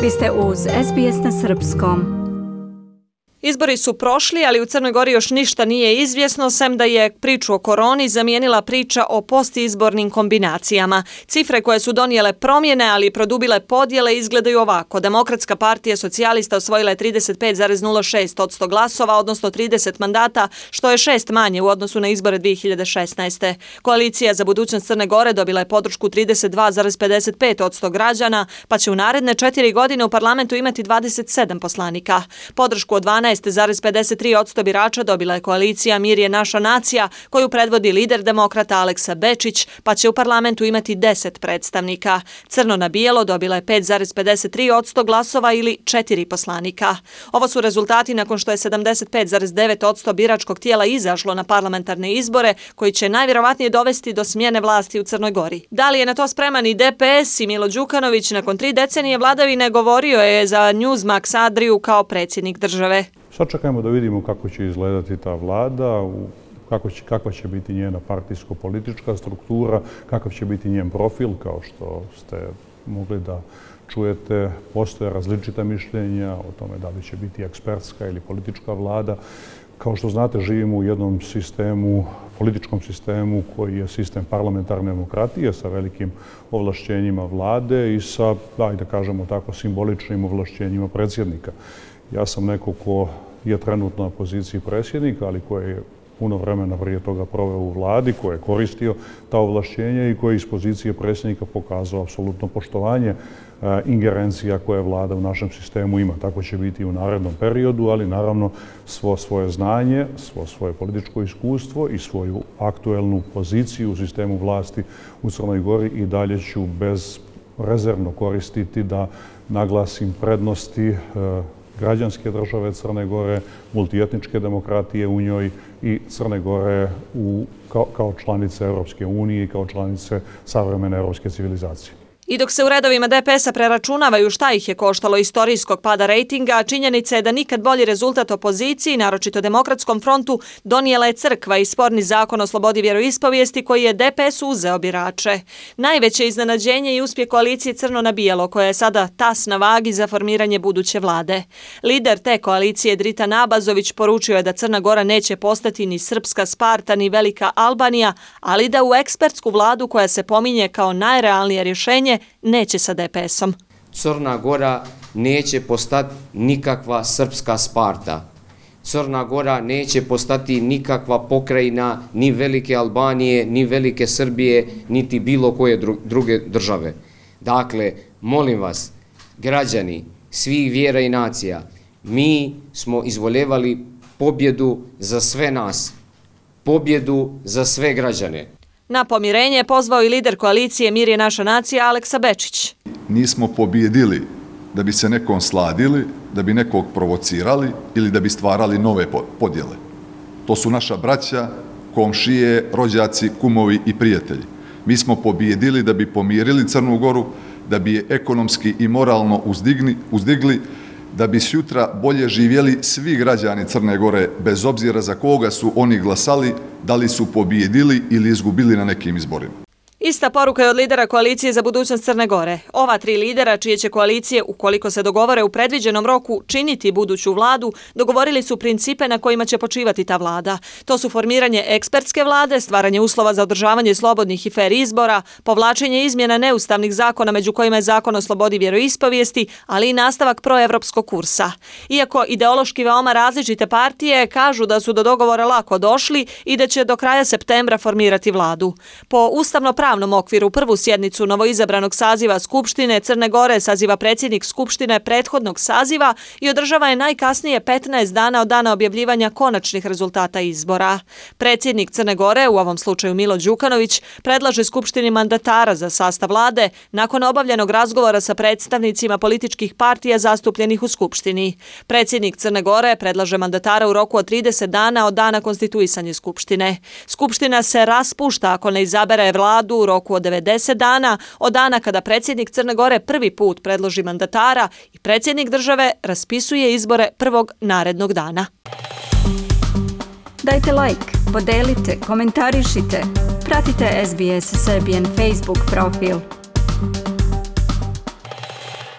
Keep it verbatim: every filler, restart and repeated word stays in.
Vi ste uz S B S na srpskom. Izbori su prošli, ali u Crnoj Gori još ništa nije izvjesno, sem da je priču o koroni zamijenila priča o postizbornim kombinacijama. Cifre koje su donijele promjene, ali i produbile podjele izgledaju ovako. Demokratska partija socijalista osvojila je trideset pet zarez nula šest posto glasova, odnosno trideset mandata, što je šest manje u odnosu na izbore dvije hiljade šesnaeste. Koalicija za budućnost Crne Gore dobila je podršku trideset dva zarez pedeset pet posto građana, pa će u naredne četiri godine u parlamentu imati dvadeset sedam poslanika. Podršku od dvanaest zarez pedeset tri posto birača dobila je koalicija Mir je naša nacija, koju predvodi lider demokrata Aleksa Bečić, pa će u parlamentu imati deset predstavnika. Crno na bijelo dobila je pet zarez pedeset tri posto glasova ili četiri poslanika. Ovo su rezultati nakon što je sedamdeset pet zarez devet posto biračkog tijela izašlo na parlamentarne izbore, koji će najvjerovatnije dovesti do smjene vlasti u Crnoj Gori. Da li je na to spreman i D P S i Milo Đukanović nakon tri decenije vladavine govorio je za Newsmax Adriju kao predsjednik države. Sad čekajmo da vidimo kako će izgledati ta vlada, kako će, kakva će biti njena partijsko-politička struktura, kakav će biti njen profil, kao što ste mogli da čujete. Postoje različita mišljenja o tome da li će biti ekspertska ili politička vlada. Kao što znate, živimo u jednom sistemu, političkom sistemu koji je sistem parlamentarne demokratije sa velikim ovlašćenjima vlade i sa, da kažemo tako, simboličnim ovlašćenjima predsjednika. Ja sam neko ko je trenutno na poziciji predsjednika, ali koji je puno vremena prije toga proveo u vladi, koji je koristio ta ovlašćenja i koji iz pozicije predsjednika pokazao apsolutno poštovanje ingerencija koje vlada u našem sistemu ima. Tako će biti i u narednom periodu, ali naravno svo svoje znanje, svo svoje političko iskustvo i svoju aktuelnu poziciju u sistemu vlasti u Crnoj Gori i dalje ću bezrezervno koristiti da naglasim prednosti građanske države Crne Gore, multietničke demokratije u njoj i Crne Gore u, kao, kao članice Europske unije i kao članice savremene europske civilizacije. I dok se u redovima D P S-a preračunavaju šta ih je koštalo istorijskog pada rejtinga, činjenica je da nikad bolji rezultat opoziciji, naročito Demokratskom frontu, donijela je crkva i sporni zakon o slobodi vjeroispovijesti koji je D P S uzeo birače. Najveće iznenađenje i uspjeh koalicije Crno na bijelo, koja je sada tas na vagi za formiranje buduće vlade. Lider te koalicije Dritan Abazović poručio je da Crna Gora neće postati ni srpska Sparta ni velika Albanija, ali da u ekspertsku vladu koja se pominje kao najrealnije rješenje neće sa D P S-om. Crna Gora neće postati nikakva srpska Sparta. Crna Gora neće postati nikakva pokrajina ni velike Albanije, ni velike Srbije, niti bilo koje druge države. Dakle, molim vas, građani svih vjera i nacija, mi smo izvoljevali pobjedu za sve nas, pobjedu za sve građane. Na pomirenje je pozvao i lider koalicije Mir je naša nacija Aleksa Bečić. Nismo pobjedili da bi se nekom sladili, da bi nekog provocirali ili da bi stvarali nove podjele. To su naša braća, komšije, rođaci, kumovi i prijatelji. Mi smo pobjedili da bi pomirili Crnu Goru, da bi je ekonomski i moralno uzdigni, uzdigli, da bi sutra bolje živjeli svi građani Crne Gore, bez obzira za koga su oni glasali, da li su pobijedili ili izgubili na nekim izborima. Ista poruka je od lidera koalicije za budućnost Crne Gore. Ova tri lidera, čije će koalicije, ukoliko se dogovore u predviđenom roku, činiti buduću vladu, dogovorili su principe na kojima će počivati ta vlada. To su formiranje ekspertske vlade, stvaranje uslova za održavanje slobodnih i fer izbora, povlačenje izmjena neustavnih zakona, među kojima je zakon o slobodi vjeroispovijesti, ali i nastavak proevropskog kursa. Iako ideološki veoma različite partije kažu da su do dogovora lako došli i da će do kraja septembra formirati vladu. Po ustavno pravnom okviru prvu sjednicu novoizabranog saziva Skupštine Crne Gore saziva predsjednik Skupštine prethodnog saziva i održava je najkasnije petnaest dana od dana objavljivanja konačnih rezultata izbora. Predsjednik Crne Gore, u ovom slučaju Milo Đukanović, predlaže Skupštini mandatara za sastav vlade nakon obavljenog razgovora sa predstavnicima političkih partija zastupljenih u Skupštini. Predsjednik Crne Gore predlaže mandatara u roku od trideset dana od dana konstituisanja Skupštine. Skupština se raspušta ako ne izabere vladu u roku od devedeset dana od dana kada predsjednik Crne Gore prvi put predloži mandatara i predsjednik države raspisuje izbore prvog narednog dana. Dajte like, podelite, komentarišite. Pratite S B S Serbian Facebook profil.